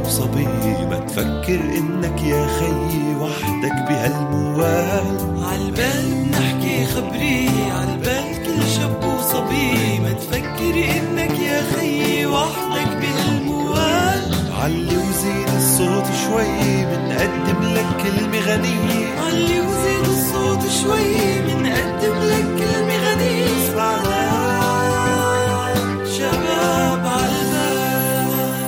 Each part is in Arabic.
وصبي، ما تفكر إنك يا خي وحدك بهالموال. عالبال نحكي خبري، عالبال كل شاب وصبي، ما تفكر إنك يا خي وحدك بهالموال. علي وزيد الصوت شوي منقدم لك كلمة غنية، علي وزيد الصوت شوي منقدم لك كلمة غنية. شباب عالبال.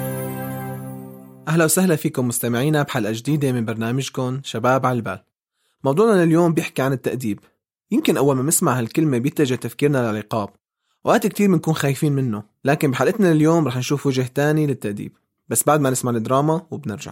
أهلا وسهلا فيكم مستمعينا بحلقة جديدة من برنامجكم شباب عالبال. موضوعنا اليوم بيحكي عن التأديب. يمكن أول ما نسمع هالكلمة بيتجه تفكيرنا للعقاب، وقت كتير بنكون خايفين منه، لكن بحلقتنا اليوم رح نشوف وجه تاني للتأديب، بس بعد ما نسمع الدراما وبنرجع.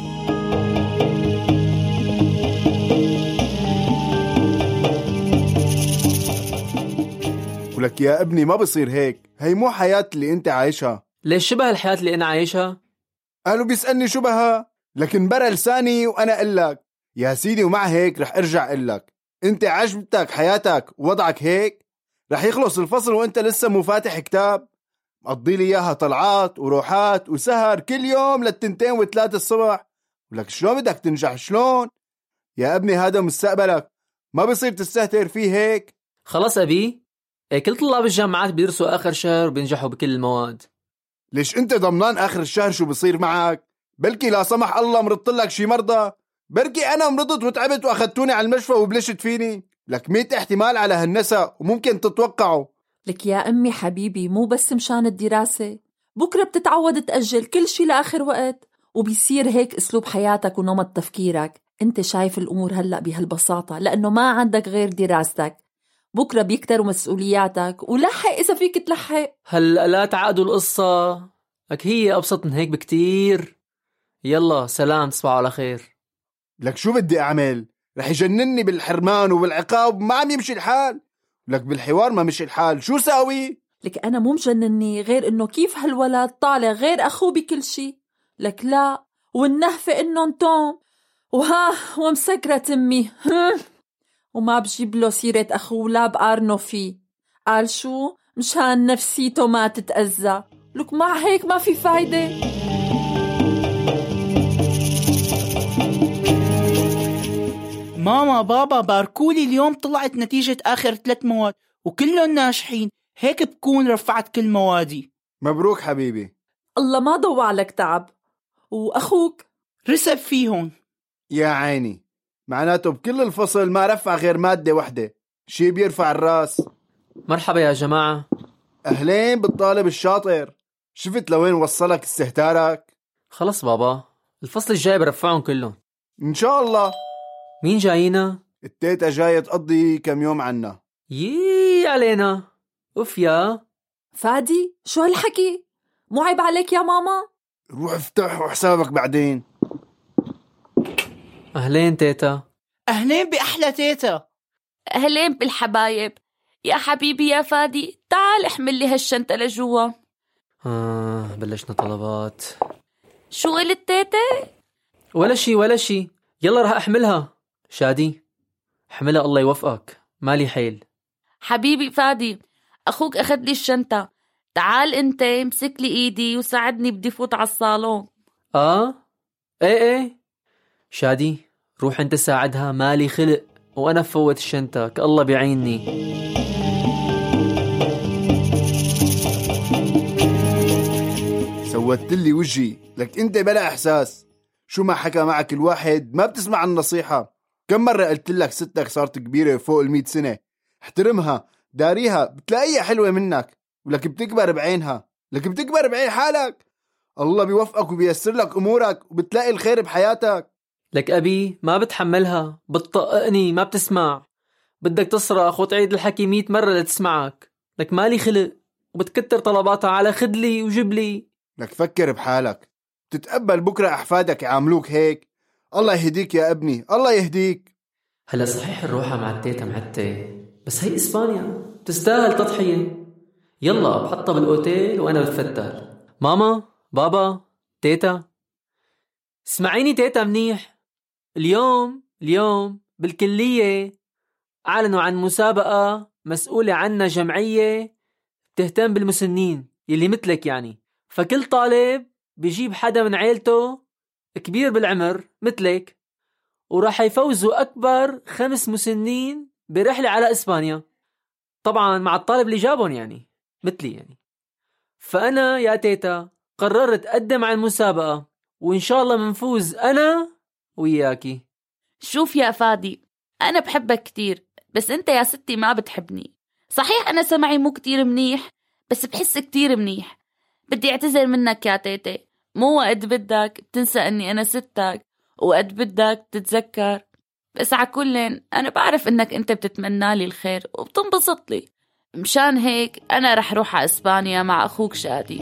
ولك يا ابني ما بصير هيك، هي مو حياة اللي انت عايشها. ليش شبه الحياة اللي أنا عايشها؟ قالوا بيسألني شبهها، لكن برا لساني وأنا قلك يا سيدي. ومع هيك رح ارجع قلك، انت عجبتك حياتك ووضعك هيك؟ رح يخلص الفصل وانت لسه مو فاتح كتاب، مقضي لي اياها طلعات وروحات وسهر كل يوم للتنتين وثلاثة الصبح. ولك شلون بدك تنجح؟ شلون يا ابني؟ هذا مستقبلك، ما بصير تستهتر فيه هيك. خلاص أبي، كل طلاب الجامعات بيدرسوا آخر شهر وبينجحوا بكل المواد. ليش انت ضمنان آخر الشهر شو بصير معك؟ بلكي لا سمح الله مرضت لك شي مرضى، بركي أنا مرضت وتعبت وأخذتوني على المشفى وبلشت فيني. لك 100 احتمال على هالنساء وممكن تتوقعوا. لك يا أمي حبيبي، مو بس مشان الدراسة، بكرة بتتعود تأجل كل شي لآخر وقت، وبيصير هيك أسلوب حياتك ونمط تفكيرك. انت شايف الأمور هلأ بهالبساطة لأنه ما عندك غير دراستك، بكرة بيكتروا مسؤولياتك، ولحق إذا فيك تلحق. هلأ لا تعقدوا القصة، لك هي أبسط من هيك بكتير. يلا سلام، تصبحوا على خير. لك شو بدي أعمل؟ رح يجنني بالحرمان وبالعقاب، ما عم يمشي الحال. لك بالحوار ما مشي الحال، شو ساوي؟ لك أنا مو مجنني، غير إنه كيف هالولد طالع غير أخوه بكل شي. لك لا، والنهفة إنه انتم وها ومسكرة تمي وما بجيب له سيرة أخوه لا بقارنه فيه. قال شو؟ مشان نفسيته ما تتأذى. لك مع هيك ما في فايدة. ماما بابا باركولي، اليوم طلعت نتيجة آخر 3 مواد وكلهم ناجحين، هيك بكون رفعت كل موادي. مبروك حبيبي. الله ما ضوع لك تعب. وأخوك رسب فيهم يا عيني، معناته بكل الفصل ما رفع غير مادة واحدة، شي بيرفع الراس. مرحبا يا جماعة. أهلين بالطالب الشاطر، شفت لوين وصلك استهتارك؟ خلص بابا، الفصل الجاي برفعهم كلهم إن شاء الله. مين جايينا؟ التيتا جاية تقضي كم يوم عنا. يي علينا. أوف يا فادي، شو هالحكي؟ مو عيب عليك يا ماما؟ روح افتح حسابك بعدين. أهلين تيتا. أهلين بأحلى تيتا. أهلين بالحبايب. يا حبيبي يا فادي، تعال احمل لي هالشنطة لجوا. بلشنا طلبات. شو قلت تيتا؟ ولا شي، يلا رح أحملها. شادي احملها، الله يوفقك، مالي حيل. حبيبي فادي، أخوك أخذ لي الشنطة، تعال انت امسك لي ايدي وساعدني، بدي فوت على الصالون. ايه شادي، روح انت ساعدها، مالي خلق، وانا فوت الشنطة كالله بيعيني. سوت لي وجهي. لك انت بلا احساس، شو ما حكى معك الواحد ما بتسمع النصيحة. كم مرة قلت لك ستك صارت كبيرة فوق 100 سنة، احترمها داريها، بتلاقيها حلوة منك، ولك بتكبر بعينها، لك بتكبر بعين حالك. الله بيوفقك وبيسر لك أمورك وبتلاقي الخير بحياتك. لك أبي ما بتحملها، بتطقني، ما بتسمع، بدك تصرخ وتعيد الحكي 100 مرة لتسمعك. لك مالي خلق، وبتكتر طلباتها على خدلي وجبلي. لك فكر بحالك، تتقبل بكرة أحفادك يعاملوك هيك؟ الله يهديك يا ابني، الله يهديك. هلا صحيح الروحة مع التيتا معتة، بس هي إسبانيا تستاهل تضحية. يلا بحطها بالأوتيل وأنا بتفتل. ماما بابا تيتا، اسمعيني تيتا منيح. اليوم بالكلية أعلنوا عن مسابقة مسؤولة عنا جمعية تهتم بالمسنين يلي مثلك يعني، فكل طالب بيجيب حدا من عيلته كبير بالعمر مثلك، وراح يفوزوا أكبر 5 مسنين برحلة على إسبانيا، طبعا مع الطالب اللي جابهم يعني مثلي يعني. فأنا يا تيتا قررت أقدم على المسابقة، وإن شاء الله منفوز أنا وياكي. شوف يا فادي، أنا بحبك كتير، بس أنت يا ستي ما بتحبني. صحيح أنا سمعي مو كتير منيح، بس بحس كتير منيح. بدي اعتذر منك يا تيتي، مو وقت بدك بتنسى أني أنا ستك، وقت بدك تتذكر. بس عكلن أنا بعرف أنك أنت بتتمنى لي الخير وبتنبسط لي، مشان هيك أنا رح روح على إسبانيا مع أخوك شادي.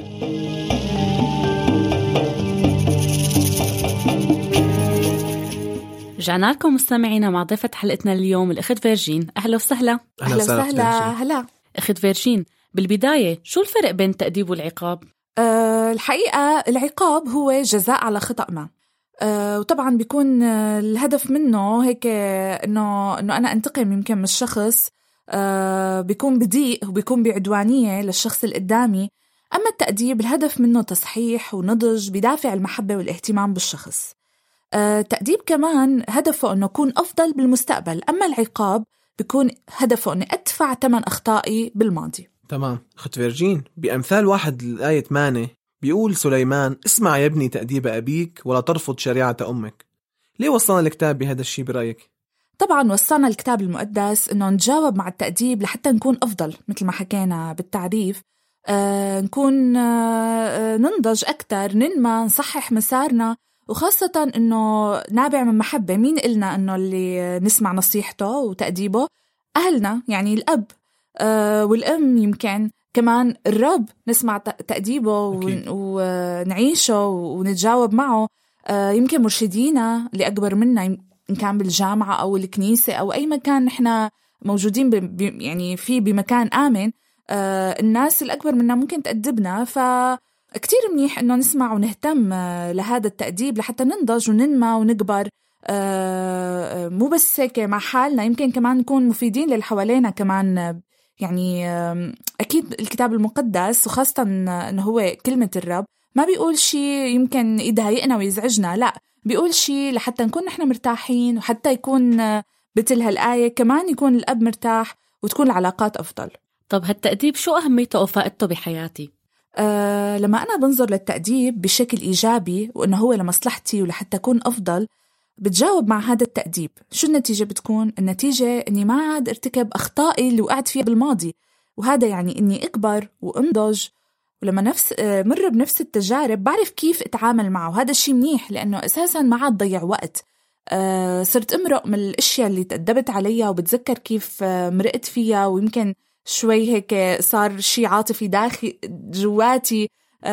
رجعنا لكم مستمعينا مع ضيفة حلقتنا اليوم الأخت فيرجين. أهلا وسهلا. أهلا وسهلا. هلا. أخت فيرجين، بالبداية شو الفرق بين التأديب والعقاب؟ الحقيقة العقاب هو جزاء على خطأ ما، وطبعا بيكون الهدف منه هيك إنه أنا أنتقم يمكن من الشخص، بيكون بضيق وبيكون بعدوانية للشخص اللي قدامي. أما التأديب الهدف منه تصحيح ونضج بدافع المحبة والاهتمام بالشخص. التأديب كمان هدفه أنه يكون أفضل بالمستقبل، أما العقاب بيكون هدفه أني أدفع ثمن أخطائي بالماضي. تمام. أخت فيرجين، بأمثال واحد الآية 8 بيقول سليمان: اسمع يا ابني تأديب أبيك ولا ترفض شريعة أمك. ليه وصلنا الكتاب بهذا الشيء برأيك؟ طبعا وصلنا الكتاب المقدس أنه نتجاوب مع التأديب لحتى نكون أفضل، مثل ما حكينا بالتعريف، نكون ننضج أكتر، ننمى، نصحح مسارنا، وخاصة إنه نابع من محبة. مين قلنا إنه اللي نسمع نصيحته وتأديبه؟ أهلنا، يعني الأب والأم، يمكن كمان الرب نسمع تأديبه ونعيشه ونتجاوب معه. يمكن مرشدينا اللي أكبر منا، إن كان بالجامعة أو الكنيسة أو أي مكان نحن موجودين يعني فيه بمكان آمن، الناس الأكبر منا ممكن تأدبنا. كتير منيح إنه نسمع ونهتم لهذا التأديب لحتى ننضج وننمى ونكبر، مو بس هيك مع حالنا، يمكن كمان نكون مفيدين للحوالينا كمان. يعني أكيد الكتاب المقدس وخاصة إنه هو كلمة الرب ما بيقول شيء يمكن يضايقنا ويزعجنا، لا، بيقول شيء لحتى نكون نحن مرتاحين، وحتى يكون مثل هالآية كمان يكون الأب مرتاح وتكون العلاقات أفضل. طب هالتأديب شو أهميته وفائدته بحياتي؟ لما أنا بنظر للتأديب بشكل إيجابي وإنه هو لمصلحتي ولحتى أكون أفضل، بتجاوب مع هذا التأديب. شو النتيجة بتكون؟ النتيجة إني ما عاد ارتكب أخطائي اللي وقعت فيها بالماضي، وهذا يعني إني أكبر وأنضج، ولما مر بنفس التجارب بعرف كيف أتعامل معه. وهذا الشيء منيح لأنه أساساً ما عاد ضيع وقت. صرت أمرق من الأشياء اللي تأدبت عليها وبتذكر كيف مرقت فيها، ويمكن شوي هيك صار شيء عاطفي داخل جواتي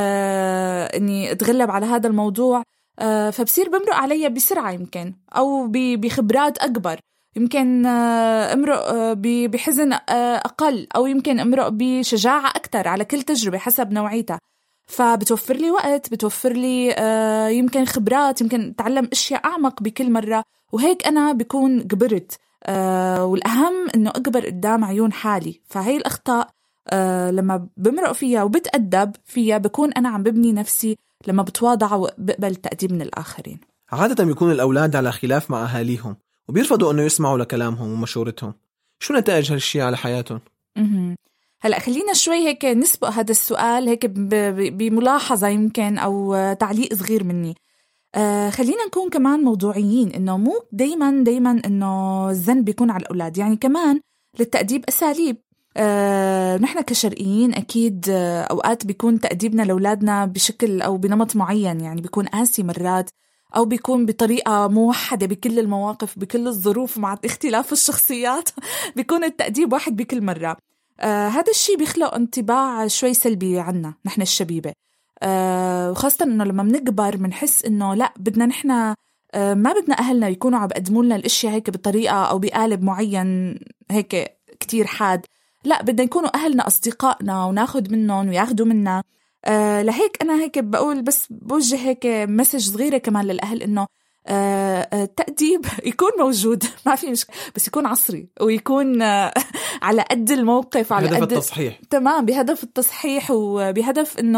إني أتغلب على هذا الموضوع، فبصير بمرق عليها بسرعة يمكن، أو بخبرات أكبر، يمكن أمرق بحزن أقل، أو يمكن أمرق بشجاعة أكتر على كل تجربة حسب نوعيتها. فبتوفر لي وقت، بتوفر لي يمكن خبرات، يمكن أتعلم أشياء أعمق بكل مرة، وهيك أنا بكون كبرت. والأهم إنه أكبر قدام عيون حالي. فهي الأخطاء لما بمرق فيها وبتأدب فيها بكون أنا عم ببني نفسي لما بتواضع وبقبل التأديب من الآخرين. عادة بيكون الأولاد على خلاف مع أهاليهم وبيرفضوا أنه يسمعوا لكلامهم ومشورتهم. شو نتائج هالشي على حياتهم؟ هلأ خلينا شوي هيك نسبق هذا السؤال هيك بملاحظة يمكن أو تعليق صغير مني. خلينا نكون كمان موضوعيين، إنه مو دايما إنه الذنب بيكون على الأولاد. يعني كمان للتأديب أساليب. نحن كشرقيين أكيد أوقات بيكون تأديبنا لأولادنا بشكل أو بنمط معين، يعني بيكون قاسي مرات، أو بيكون بطريقة موحدة بكل المواقف بكل الظروف مع اختلاف الشخصيات بيكون التأديب واحد بكل مرة. هذا الشيء بيخلق انطباع شوي سلبي عنا نحن الشبيبة، وخاصة إنه لما بنكبر بنحس إنه لا، بدنا نحن ما بدنا أهلنا يكونوا عم بقدموا لنا الأشياء هيك بطريقة أو بقالب معين هيك كتير حاد. لا، بدنا يكونوا أهلنا أصدقائنا وناخد منهم وياخدوا منا. لهيك أنا هيك بقول، بس بوجه هيك مسج صغيرة كمان للأهل، إنه التأديب يكون موجود، ما في مشكلة، بس يكون عصري ويكون على قد الموقف، على بهدف قد التصحيح. تمام، بهدف التصحيح وبهدف إنه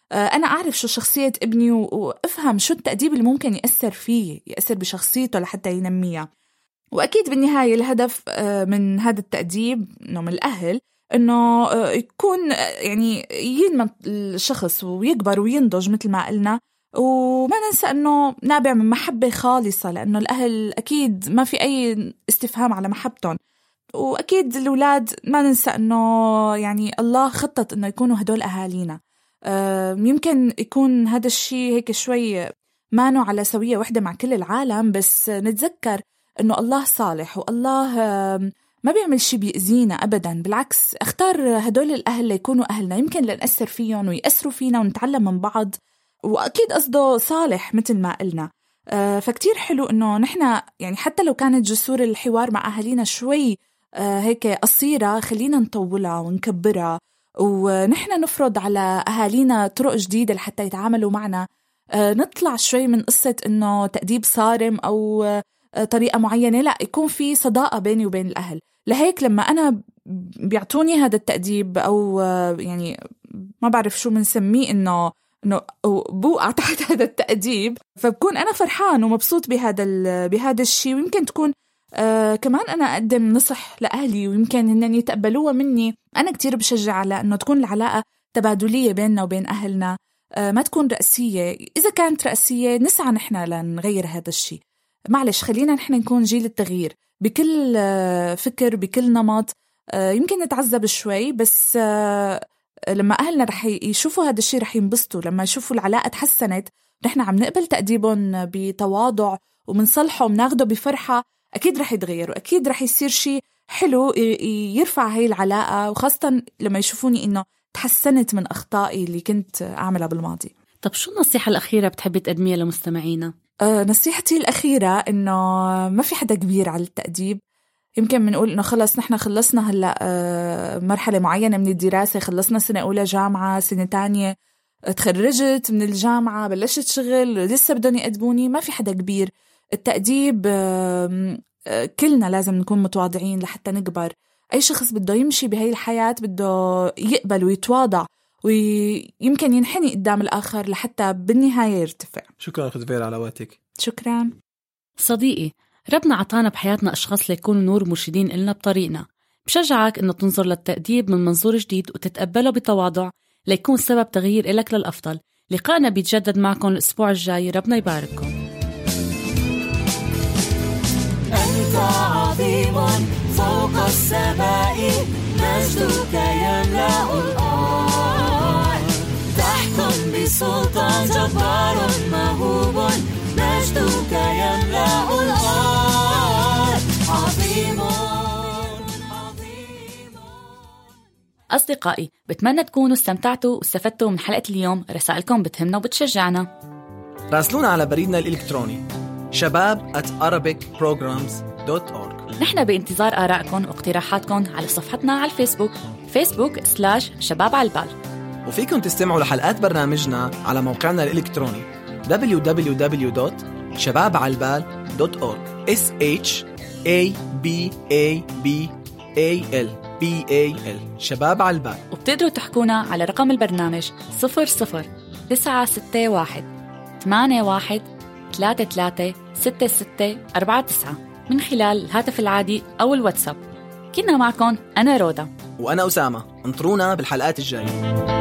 أنا أعرف شو شخصية ابني وأفهم شو التأديب اللي ممكن يأثر بشخصيته لحتى ينميها. وأكيد بالنهاية الهدف من هذا التأديب إنه من الأهل إنه يكون يعني ينمى الشخص ويكبر وينضج مثل ما قلنا، وما ننسى إنه نابع من محبة خالصة، لأنه الأهل أكيد ما في أي استفهام على محبتهم. وأكيد الأولاد ما ننسى إنه يعني الله خطط إنه يكونوا هدول أهالينا. يمكن يكون هذا الشيء هيك شوي مانو على سوية واحدة مع كل العالم، بس نتذكر إنه الله صالح والله ما بيعمل شيء بيأذينا أبداً. بالعكس اختار هدول الأهل ليكونوا أهلنا، يمكن لنأثر فيهم ويأثروا فينا ونتعلم من بعض، وأكيد قصده صالح مثل ما قلنا. فكتير حلو إنه نحنا يعني حتى لو كانت جسور الحوار مع أهالينا شوي هيك قصيرة، خلينا نطولها ونكبرها، ونحنا نفرض على أهالينا طرق جديدة لحتى يتعاملوا معنا. نطلع شوي من قصة إنه تأديب صارم أو طريقة معينة، لا، يكون في صداقة بيني وبين الأهل. لهيك لما أنا بيعطوني هذا التأديب أو يعني ما بعرف شو منسميه إنه بوقع تحت هذا التأديب، فبكون أنا فرحان ومبسوط بهذا الشيء. ويمكن تكون كمان أنا أقدم نصح لأهلي ويمكن هن يتقبلوها مني. أنا كتير بشجع على أنه تكون العلاقة تبادلية بيننا وبين أهلنا، ما تكون رأسية. إذا كانت رأسية نسعى نحن لنغير هذا الشيء. معلش خلينا نحن نكون جيل التغيير بكل فكر بكل نمط. يمكن نتعذب شوي، بس لما أهلنا رح يشوفوا هذا الشيء رح ينبسطوا. لما يشوفوا العلاقة تحسنت، نحن عم نقبل تأديبهم بتواضع ومنصلحه ومناخده بفرحة، أكيد رح يتغيروا، أكيد رح يصير شيء حلو يرفع هاي العلاقة، وخاصة لما يشوفوني إنه تحسنت من أخطائي اللي كنت أعملها بالماضي. طب شو النصيحة الأخيرة بتحبي تقدميها لمستمعينا؟ نصيحتي الأخيرة إنه ما في حدا كبير على التأديب. يمكن بنقول إنه خلص نحن خلصنا هلأ مرحلة معينة من الدراسة، خلصنا سنة أولى جامعة، سنة تانية تخرجت من الجامعة، بلشت شغل، لسه بدهم يقدموني. ما في حدا كبير. التأديب كلنا لازم نكون متواضعين لحتى نكبر. أي شخص بده يمشي بهاي الحياة بده يقبل ويتواضع ويمكن ينحني قدام الآخر لحتى بالنهاية يرتفع. شكرا خذفير على وقتك. شكرا صديقي. ربنا عطانا بحياتنا أشخاص ليكونوا نور مرشدين إلنا بطريقنا. بشجعك إنه تنظر للتأديب من منظور جديد وتتقبله بتواضع ليكون سبب تغيير إلك للأفضل. لقاءنا بيتجدد معكم الأسبوع الجاي. ربنا يبارككم. أنت عظيم فوق السماء، مجدك يملأ الأرض، تحكم بسلطان جبار مهوب، مجدك يملأ الأرض، عظيم عظيم. أصدقائي، بتمنى تكونوا استمتعتوا واستفدتوا من حلقة اليوم. رسائلكم بتهمنا وبتشجعنا. راسلونا على بريدنا الإلكتروني shabab@arabicprograms.org. نحن بانتظار آرائكم واقتراحاتكم على صفحتنا على الفيسبوك facebook/شباب على البال. وفيكم تستمعوا لحلقات برنامجنا على موقعنا الإلكتروني www.shababعلبال.org SHABABAL شباب على البال. وبتقدروا تحكونا على رقم البرنامج 00-961-81-33-6649 من خلال الهاتف العادي أو الواتساب. كنا معكم أنا رودا وأنا أسامة. انطرونا بالحلقات الجاية.